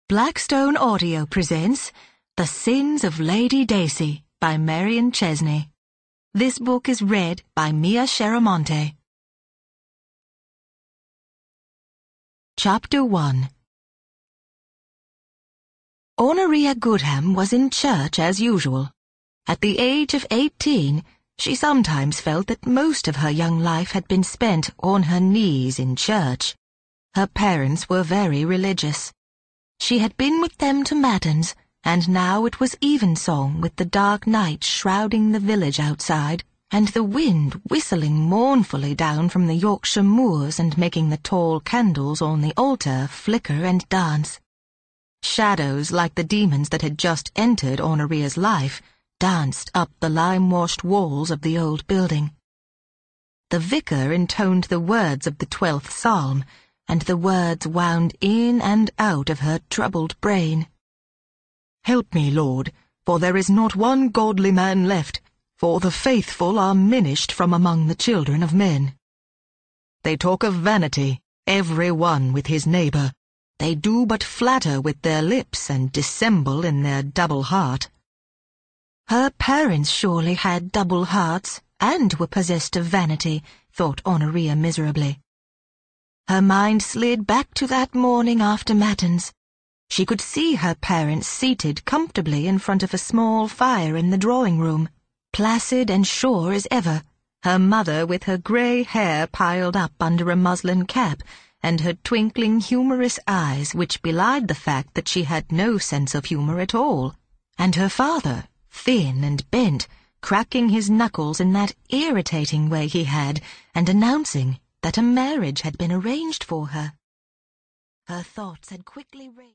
Blackstone Audio presents The Sins of Lady Dacey by Marion Chesney. This book is read by Mia Sheramonte. Chapter 1. Honoria Goodham was in church as usual. At the age of 18, she sometimes felt that most of her young life had been spent on her knees in church. Her parents were very religious. She had been with them to matins, and now it was evensong with the dark night shrouding the village outside, and the wind whistling mournfully down from the Yorkshire moors and making the tall candles on the altar flicker and dance. Shadows like the demons that had just entered Honoria's life danced up the lime-washed walls of the old building. The vicar intoned the words of the 12th Psalm, and the words wound in and out of her troubled brain. "Help me, Lord, for there is not one godly man left, for the faithful are minished from among the children of men. They talk of vanity, every one with his neighbour. They do but flatter with their lips and dissemble in their double heart." Her parents surely had double hearts and were possessed of vanity, thought Honoria miserably. Her mind slid back to that morning after matins. She could see her parents seated comfortably in front of a small fire in the drawing-room, placid and sure as ever, her mother with her grey hair piled up under a muslin cap, and her twinkling humorous eyes which belied the fact that she had no sense of humour at all, and her father, thin and bent, cracking his knuckles in that irritating way he had, and announcing that a marriage had been arranged for her. Her thoughts had quickly raced.